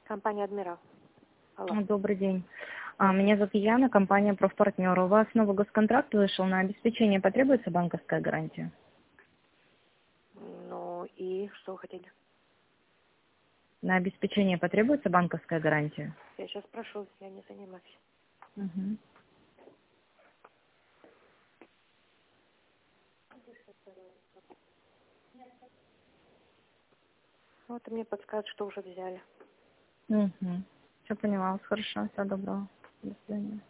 Компания «Адмирал». Алло. Добрый день. Меня зовут Яна, компания «Профпартнер». У вас новый госконтракт вышел, на обеспечение потребуется банковская гарантия? Ну и что вы хотели? На обеспечение потребуется банковская гарантия? Я сейчас спрошу, я не занимаюсь. Угу. Вот и мне подскажут, что уже взяли. Угу. Все поняла. Хорошо. Всего доброго. До свидания.